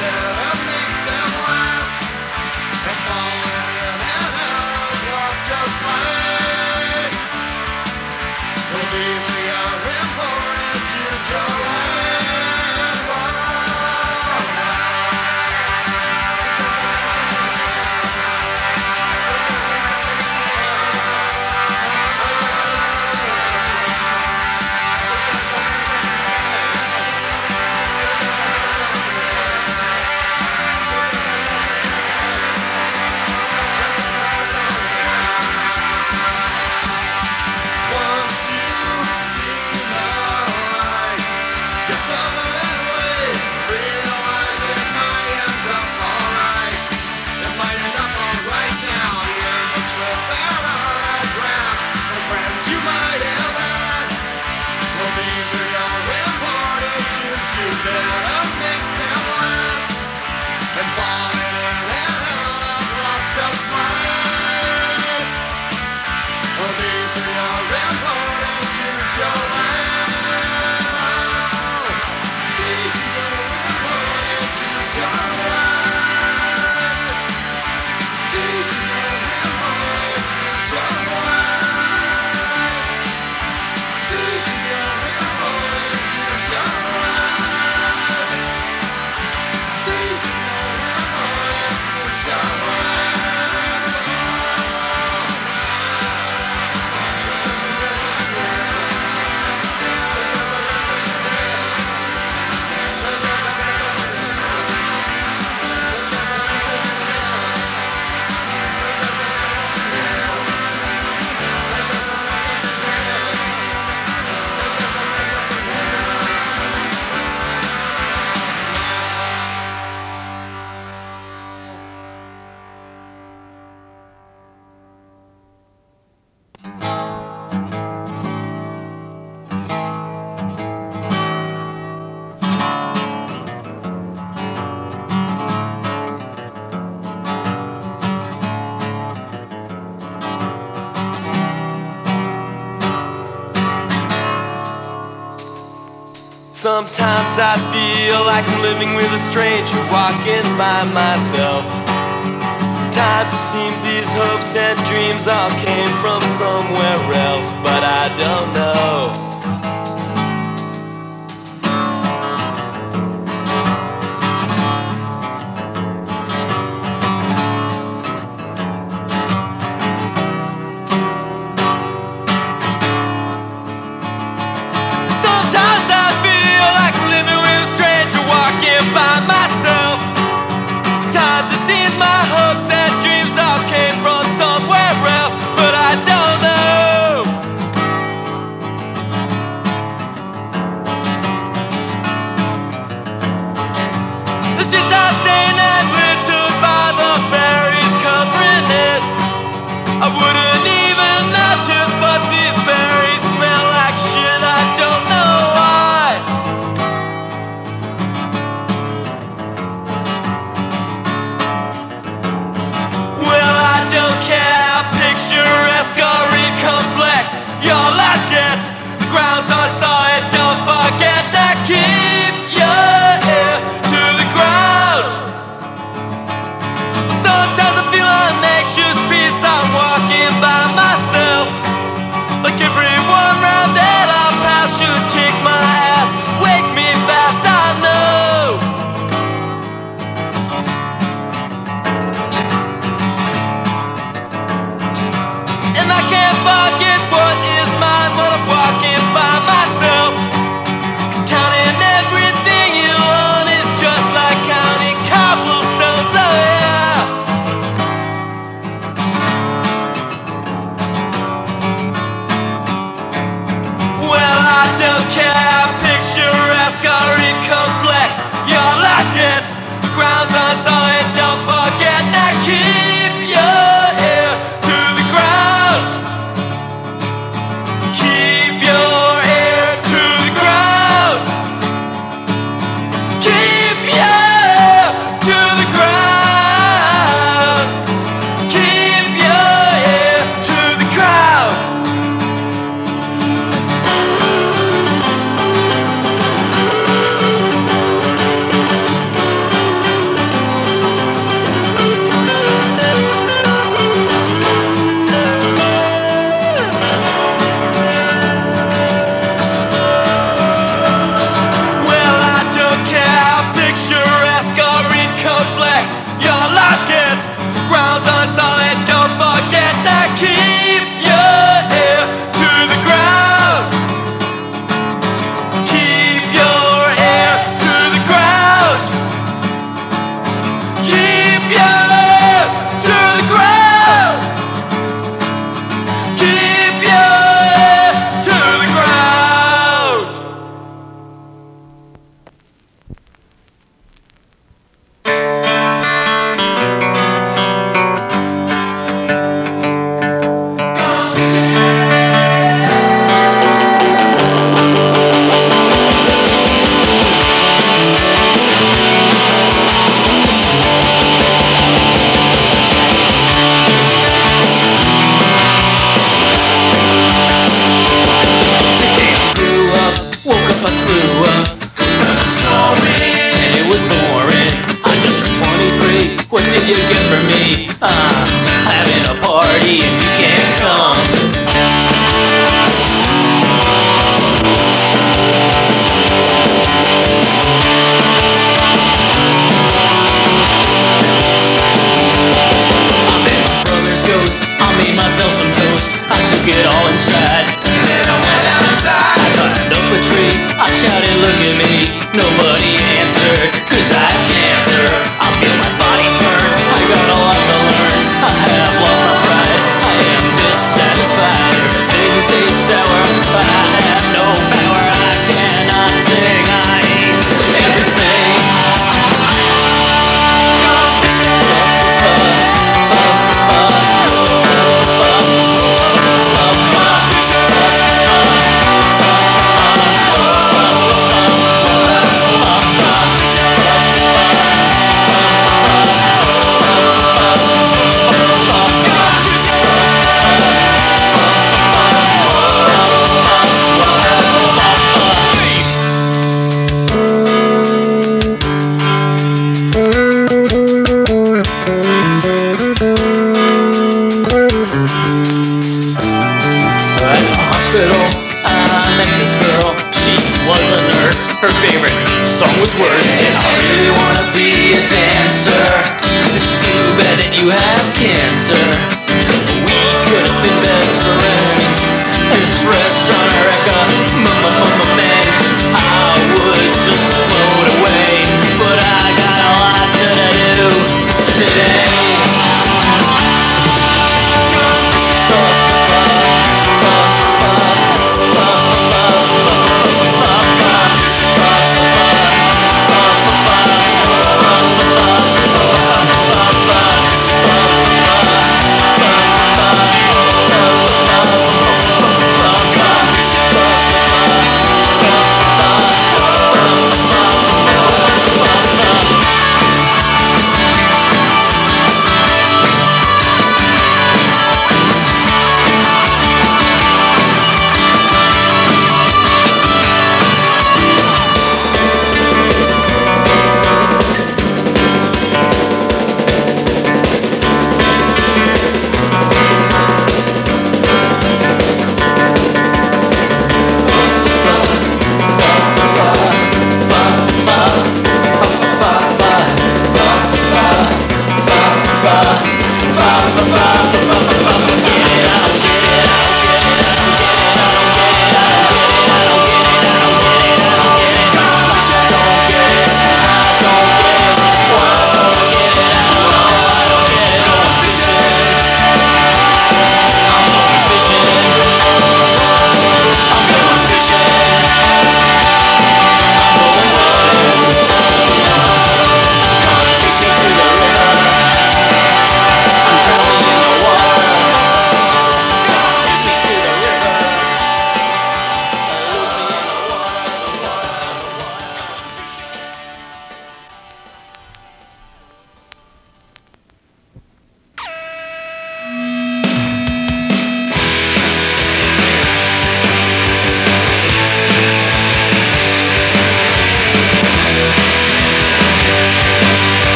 better make them last. And falling in and out of love just might. Well, these are your important choose your life. Sometimes I feel like I'm living with a stranger, walking by myself. Sometimes it seems these hopes and dreams all came from somewhere else, but I don't know. look at me, nobody answered. 'Cause I have cancer, I feel my body burn. I got a lot to learn, I have lost my pride. I am dissatisfied, things taste sour. I have no power, I cannot sing. I hate everything. Her favorite song was Words. And I really wanna be a dancer. It's too bad that you have cancer. We could have been best friends. This restaurant I recommend. I would just float away, but I got a lot to do today.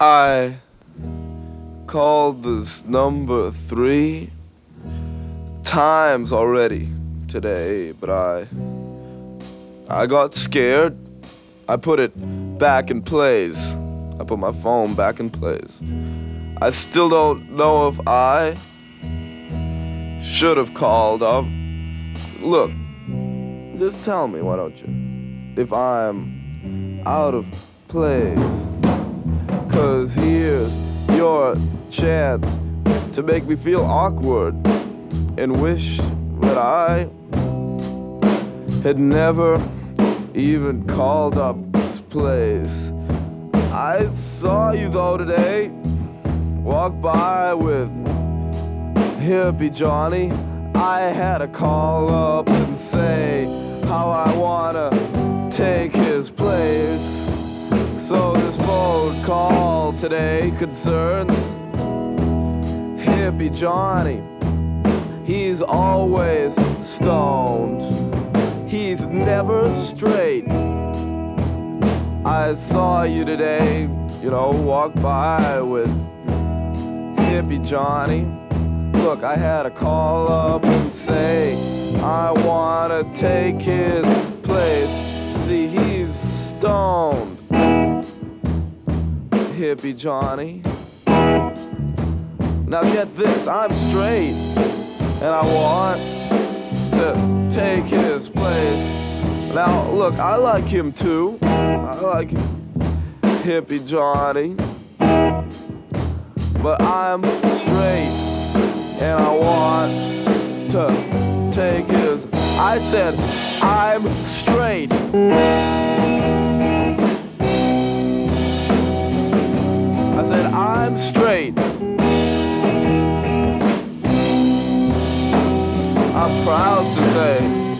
I called this number 3 times already today, but I got scared. I put it back in place. I put my phone back in place. I still don't know if I should have called up. Look, just tell me, why don't you, if I'm out of place. 'Cause here's your chance to make me feel awkward and wish that I had never even called up this place. I saw you though today, walk by with Hippie Johnny. I had to call up and say how I wanna take his place. So this phone call today concerns Hippie Johnny. He's always stoned. He's never straight. I saw you today, you know, walk by with Hippie Johnny. Look, I had to call up and say I wanna take his place. See, he's stoned, Hippie Johnny. Now get this, I'm straight, and I want to take his place. Now look, I like him too. I like Hippie Johnny. But I'm straight, and I want to take his. I said, I'm straight. I said, I'm straight. I'm proud to say.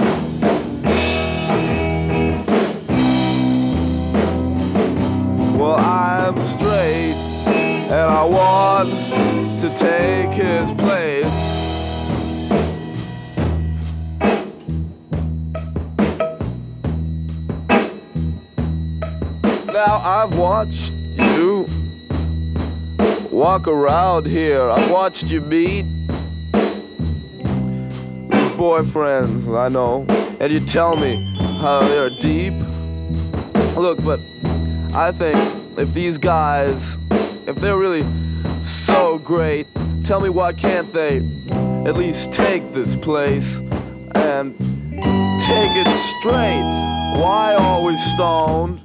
Well, I'm straight, and I want to take his place. Now I've watched you walk around here. I've watched you meet these boyfriends, I know, and you tell me how they're deep. Look, but I think if these guys, if they're really so great, tell me why can't they at least take this place and take it straight? Why always stoned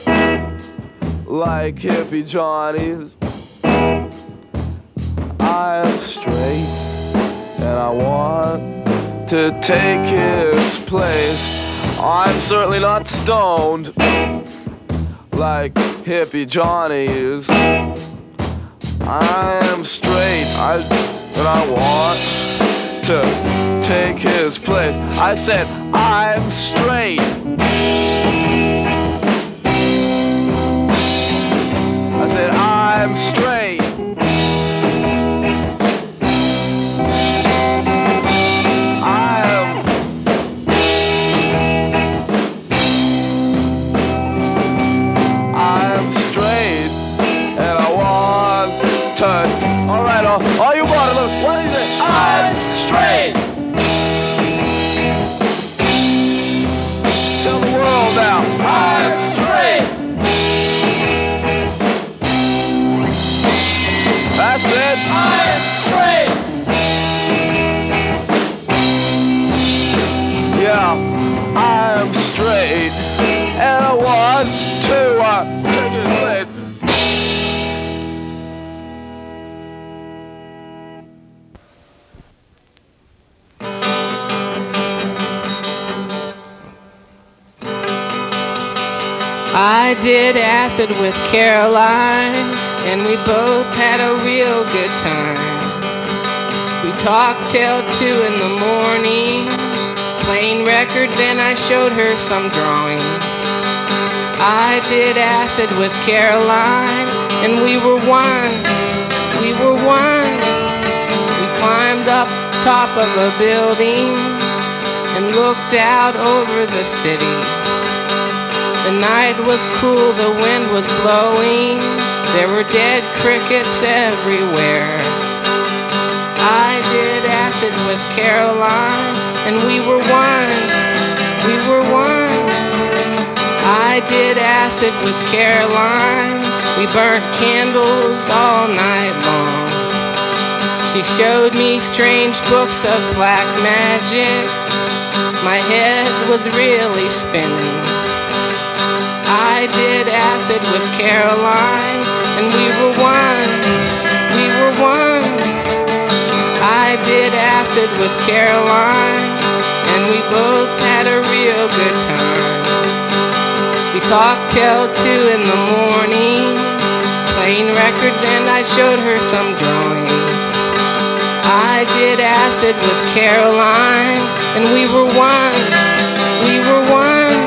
like Hippie Johnny's? I'm straight, and I want to take his place. I'm certainly not stoned like Hippie Johnny is. I'm straight, and I want to take his place. I said, I'm straight. I said, I'm straight. Alright, all you want to look, what is it? I'm straight! Tell the world now, I'm straight! That's it! I'm straight! Yeah, I'm straight, and I want to take it late. I did acid with Caroline, and we both had a real good time. We talked till 2 in the morning, playing records, and I showed her some drawings. I did acid with Caroline, and we were one. We were one. We climbed up top of a building and looked out over the city. The night was cool, the wind was blowing, There were dead crickets everywhere. I did acid with Caroline, and we were one. We were one. I did acid with Caroline. We burnt candles all night long. She showed me strange books of black magic. My head was really spinning. I did acid with Caroline, and we were one. We were one. I did acid with Caroline, and we both had a real good time. We talked till 2 in the morning, playing records, and I showed her some drawings. I did acid with Caroline, and we were one. We were one.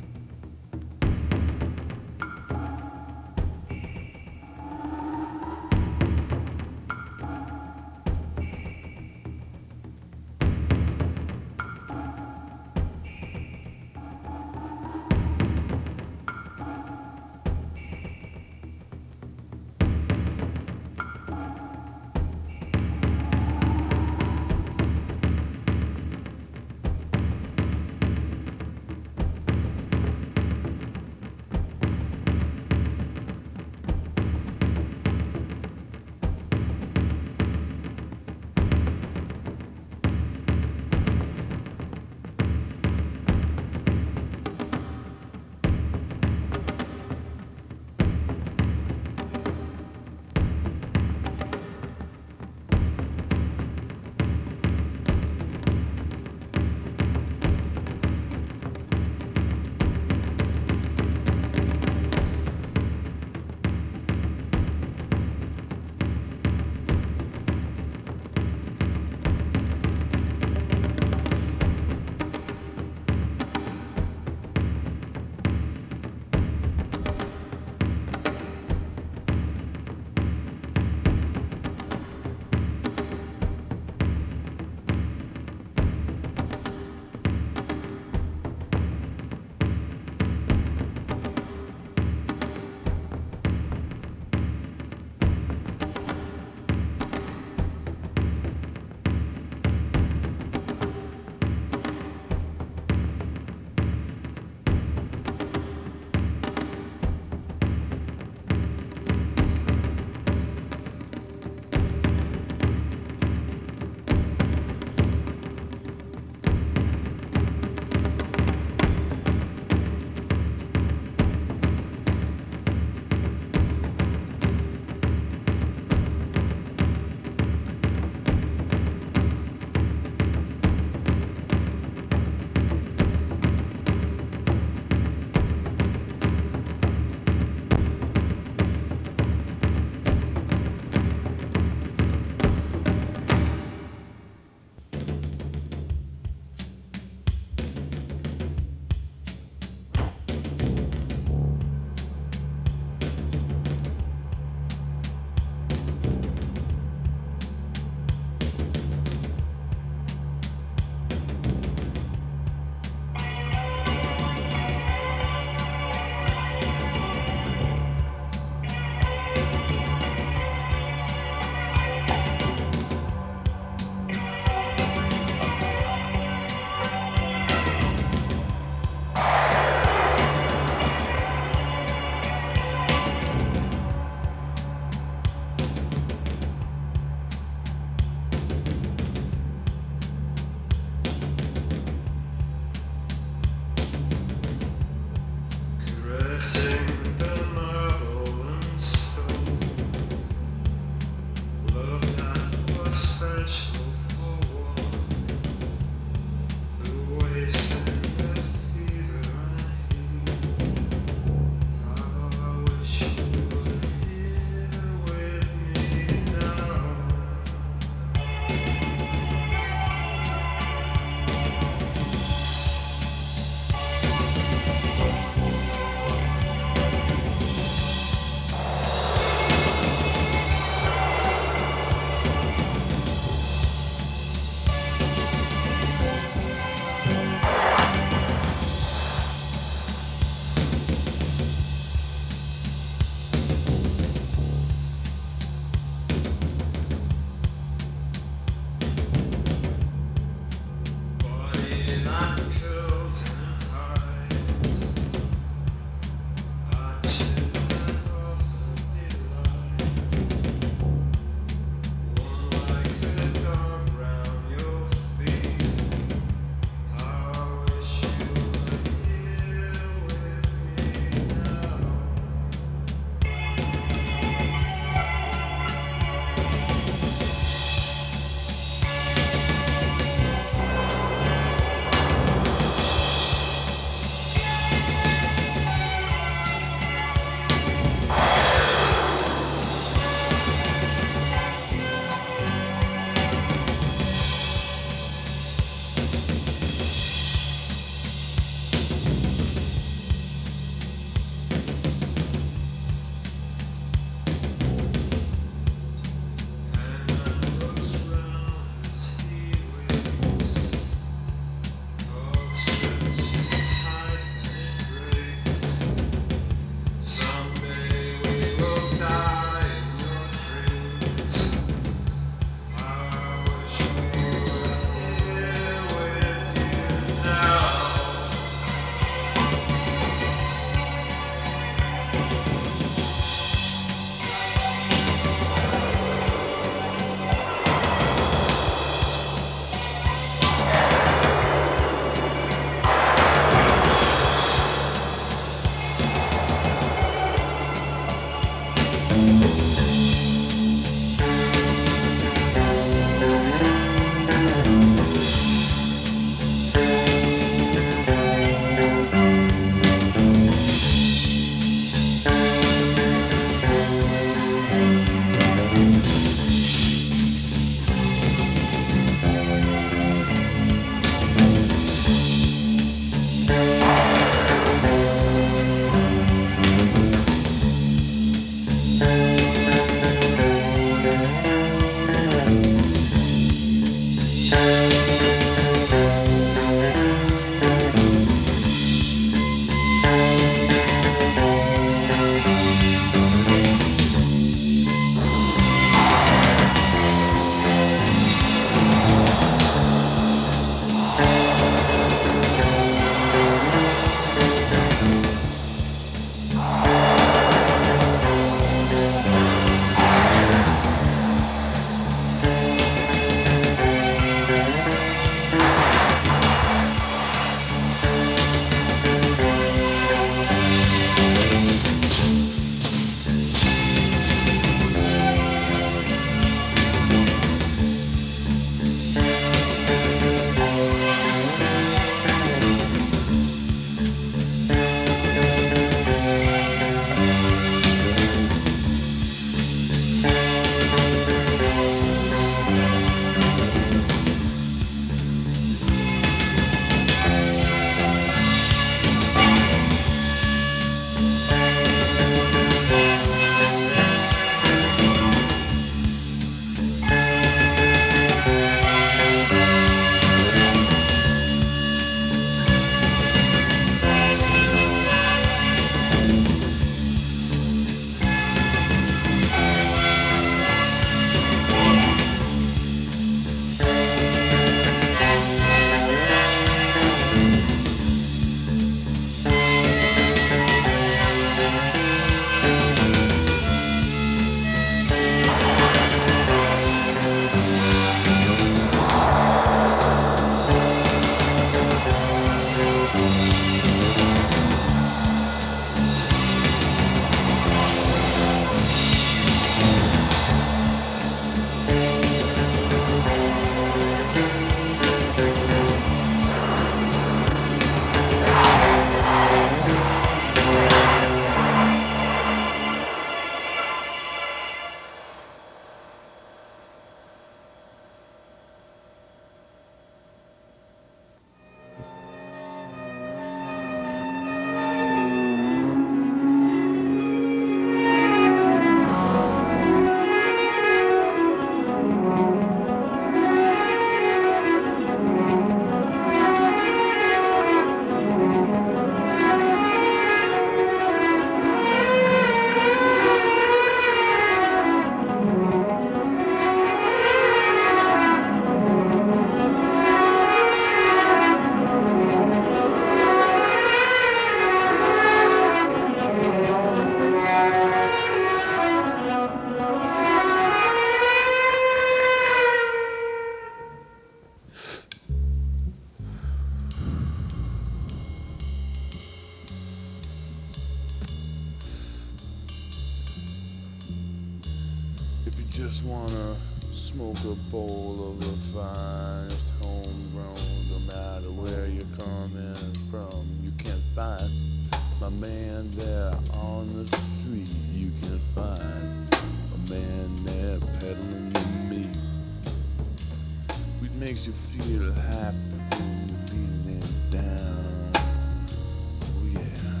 just wanna smoke a bowl of the finest homegrown, no matter where you're coming from. You can find my man there on the street. You can find a man there peddling the meat. Weed makes you feel happy when you're feeling down. Oh yeah.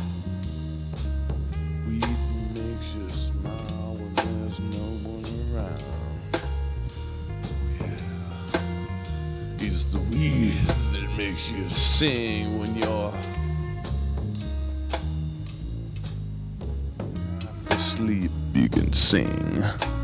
Weed makes you smile when there's no one around. Oh yeah. It's the weed that makes you sing when you're asleep. You can sing.